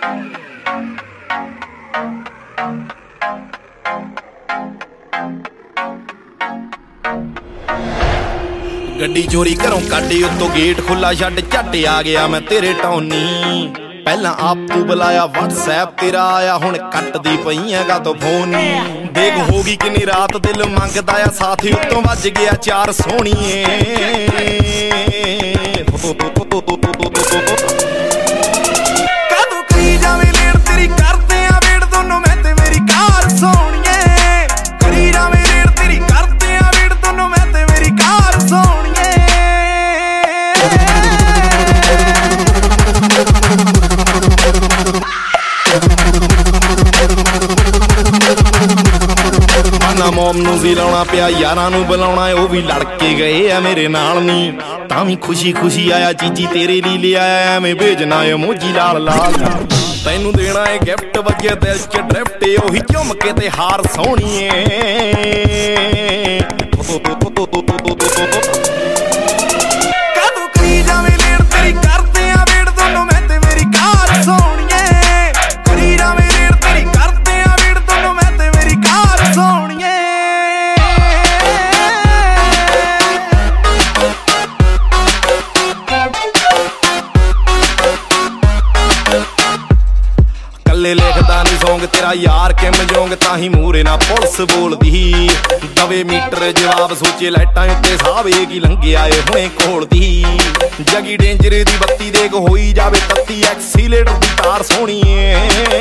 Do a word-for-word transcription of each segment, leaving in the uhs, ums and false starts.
ਗੱਡੀ ਚੋਰੀ ਘਰੋਂ ਕੱਢੀ ਉੱਤੋਂ ਗੇਟ ਖੁੱਲਾ ਛੱਡ ਝੱਟ ਆ ਗਿਆ ਮੈਂ ਤੇਰੇ ਟੌਨੀ। ਪਹਿਲਾਂ ਆਪ ਤੂੰ ਬੁਲਾਇਆ WhatsApp ਤੇਰਾ ਆਇਆ ਹੁਣ ਕੱਟਦੀ ਪਈ ਹੈਗਾ ਤੋ ਫੋਨ। ਦੇਖ ਹੋ ਗਈ ਕਿੰਨੀ ਰਾਤ ਦਿਲ ਮੰਗਦਾ ਆ ਸਾਥੀ ਉੱਤੋਂ ਵੱਜ ਗਿਆ ਚਾਰ ਸੋਹਣੀਏ। ਕਦੋਂ ਕਰੀ ਜਾਵੇਂ ਲੈਣ ਤੇਰੀ ਕਰਦੇ ਆ ਵੇੜ ਦੋਨੋਂ ਮੈਂ ਤੇ ਮੇਰੀ ਕਾਰ ਸੋਹਣੀਏ। ਕਰੀ ਜਾਵੇਂ ਲੈਣ ਤੇਰੀ ਕਰਦੇ ਆ ਵੇੜ ਦੋਨੋਂ ਮੈਂ ਤੇ ਮੇਰੀ ਕਾਰ ਸੋਹਣੀਏ। ਨਾ ਮੋਮ ਨੂੰ ਵੀ ਲਾਉਣਾ ਪਿਆ ਯਾਰਾਂ ਨੂੰ ਬੁਲਾਉਣਾ ਉਹ ਵੀ ਲੜ ਕੇ ਗਏ ਆ ਮੇਰੇ ਨਾਲ ਨੀ। ਤਾਂ ਵੀ ਖੁਸ਼ੀ ਖੁਸ਼ੀ ਆਇਆ ਚੀਜੀ ਤੇਰੇ ਲਈ ਲਿਆਇਆ ਐਵੇਂ ਭੇਜਣਾ ਇਮੋਜੀ ਲਾਲ ਲਾਲ। ਤੈਨੂੰ ਦੇਣਾ ਏ ਗਿਫਟ ਵੱਜੇ ਦਿਲ ਚ ਡਰਿਫਟ ਉਹੀ ਝੁੰਮ ਕੇ ਤੇ ਹਾਰ ਸੋਹਣੀਏ। ਕਦੋਂ ਕਰੀ ਜਾਵੇਂ ਲੈਣ ਤੇਰੀ ਕਰਦੇ ਆ ਵੇੜ ਦੋਨੋਂ ਮੈਂ ਤੇ ਮੇਰੀ ਕਾਰ ਸੋਹਣੀਏ। ਕਰੀ ਜਾਵੇਂ ਲੈਣ ਤੇਰੀ ਕਰਦੇ ਆ ਵੇੜ ਦੋਨੋਂ ਮੈਂ ਤੇ ਮੇਰੀ ਕਾਰ ਸੋਹਣੀਏ। ਕੱਲੇ ਲਿਖਦਾ ਨੀ ਸੌਂਗ ਤੇਰਾ ਯਾਰ ਕਿਮ ਜੋਂਗ ਤਾਂ ਹੀ ਮੂਰੇ ਨਾ ਪੁਲਿਸ ਬੋਲਦੀ। ਦਵੇ ਮੀਟਰ ਜਵਾਬ ਸੋਚੇ ਲਾਈਟਾਂ ਉੱਤੇ ਸਾਹਵੇ ਕੀ ਲੰਘਿਆ ਏ ਹੁਣੇ ਕੋਲਦੀ। ਜਗੀ ਡੇਂਜਰ ਦੀ ਬੱਤੀ ਦੇਖ ਹੋਈ ਜਾਵੇ ਤੱਤੀ ਐਕਸੀਲੇਟਰ ਦੀ ਤਾਰ ਸੋਹਣੀਏ।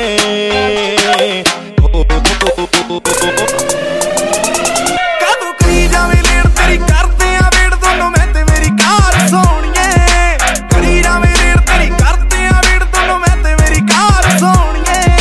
ਕਦੋਂ ਕਰੀ ਜਾਵੇਂ ਲੈਣ ਤੇਰੀ ਕਰਦੇ ਆ ਵੇੜ ਦੋਨੋਂ ਮੈਂ ਤੇ ਮੇਰੀ ਕਾਰ ਸੋਹਣੀਏ। ਕਰੀ ਜਾਵੇਂ ਲੈਣ ਤੇਰੀ ਕਰਦੇ ਆ ਵੇੜ ਦੋਨੋਂ ਮੈਂ ਤੇ ਮੇਰੀ ਕਾਰ ਸੋਹਣੀਏ।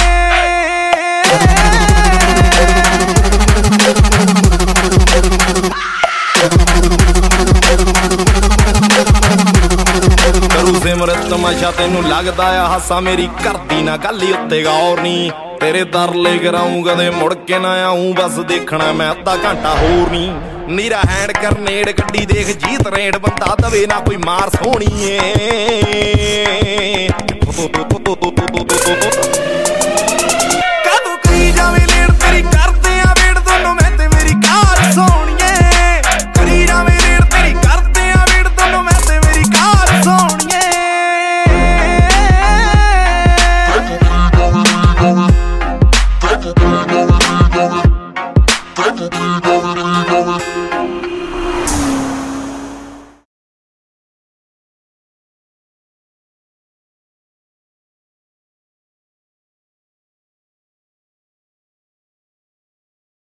ਕਰੂ ਸਿਮਰਤ ਤਮਾਸ਼ਾ ਤੈਨੂੰ ਲੱਗਦਾ ਆ ਹਾਸਾ ਮੇਰੀ ਕਰਦੀ ਨਾ ਗੱਲ ਉੱਤੇ ਗੌਰ ਨੀ। ਤੇਰੇ ਦਰਲੇ ਕਰਾਊਂ ਕਦੇ ਮੁੜ ਕੇ ਨਾ ਆਊਂ ਬਸ ਦੇਖਣਾ ਮੈਂ ਅੱਧਾ ਘੰਟਾ ਹੋਰ ਨੀ। ਨੀਰਾ ਹੈਂਡ ਕਰਨੇੜ ਗੱਡੀ ਦੇਖ ਜੀਤ ਰੇਡ ਬੰਦਾ ਦਵੇ ਨਾ ਕੋਈ ਮਾਰ ਸੋਹਣੀਏ।